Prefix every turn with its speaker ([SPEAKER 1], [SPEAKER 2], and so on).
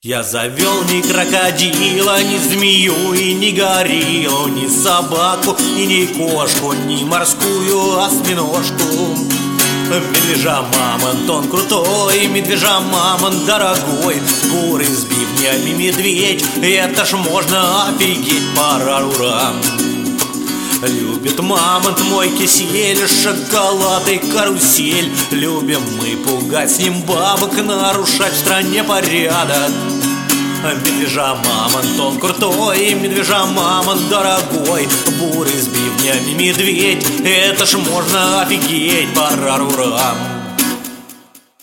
[SPEAKER 1] Я завел ни крокодила, ни змею и ни гориллу, ни собаку и ни кошку, ни морскую осьминожку. Медвежа мамонт, он крутой, медвежа мамонт дорогой, куры с бивнями медведь, это ж можно офигеть, парарурам. Любит мамонт мой кисель, шоколад и карусель. Любим мы пугать с ним бабок, нарушать в стране порядок. Медвежа мамонт, он крутой, медвежа мамонт дорогой, бурый с бивнями медведь, это ж можно офигеть, парарурам.